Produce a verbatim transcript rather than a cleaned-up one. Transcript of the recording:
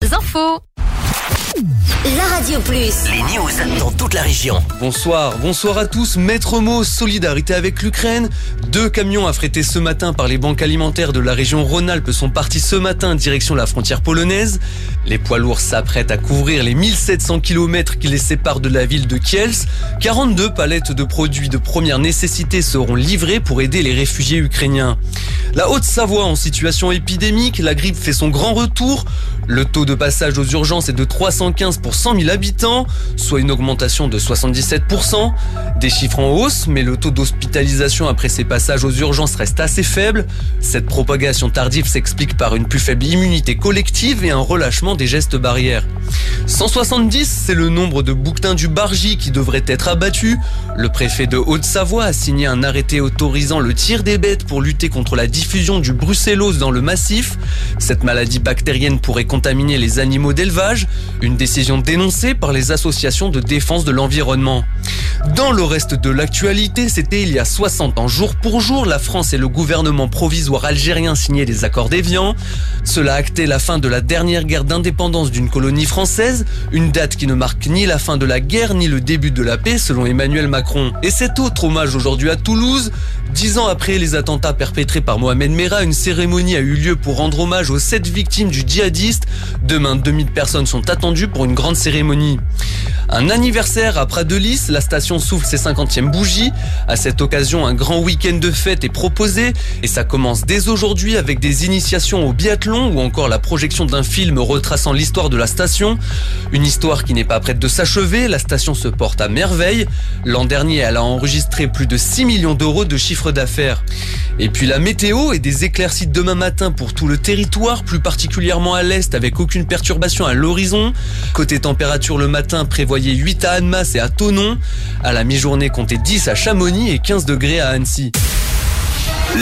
vos infos. La Radio Plus. Les news dans toute la région. Bonsoir, bonsoir à tous. Maître mot, solidarité avec l'Ukraine. Deux camions affrétés ce matin par les banques alimentaires de la région Rhône-Alpes sont partis ce matin direction la frontière polonaise. Les poids lourds s'apprêtent à couvrir les mille sept cents kilomètres qui les séparent de la ville de Kielce. quarante-deux palettes de produits de première nécessité seront livrées pour aider les réfugiés ukrainiens. La Haute-Savoie en situation épidémique, la grippe fait son grand retour. Le taux de passage aux urgences est de trois cent quinze pour cent mille habitants, soit une augmentation de soixante-dix-sept pour cent. Des chiffres en hausse, mais le taux d'hospitalisation après ces passages aux urgences reste assez faible. Cette propagation tardive s'explique par une plus faible immunité collective et un relâchement des gestes barrières. cent soixante-dix, c'est le nombre de bouquetins du Bargy qui devraient être abattus. Le préfet de Haute-Savoie a signé un arrêté autorisant le tir des bêtes pour lutter contre la diffusion du brucellose dans le massif. Cette maladie bactérienne pourrait contaminer les animaux d'élevage, une décision dénoncée par les associations de défense de l'environnement. Dans le reste de l'actualité, c'était il y a soixante ans, jour pour jour, la France et le gouvernement provisoire algérien signaient les accords d'Évian. Cela actait la fin de la dernière guerre d'indépendance d'une colonie française, une date qui ne marque ni la fin de la guerre ni le début de la paix selon Emmanuel Macron. Et cet autre hommage aujourd'hui à Toulouse. Dix ans après les attentats perpétrés par Mohamed Merah, une cérémonie a eu lieu pour rendre hommage aux sept victimes du djihadiste. Demain, deux mille personnes sont attendues pour une grande cérémonie. Un anniversaire à Prat de Lys, la station souffle ses cinquantièmes bougies. À cette occasion, un grand week-end de fête est proposé et ça commence dès aujourd'hui avec des initiations au biathlon ou encore la projection d'un film retraçant l'histoire de la station. Une histoire qui n'est pas prête de s'achever, la station se porte à merveille. L'an dernier, elle a enregistré plus de six millions d'euros de chiffre d'affaires. Et puis la météo et des éclaircies demain matin pour tout le territoire, plus particulièrement à l'est avec aucune perturbation à l'horizon. Côté température le matin, prévoyez huit à Annemasse et à Thonon. À la mi-journée, comptez dix à Chamonix et quinze degrés à Annecy.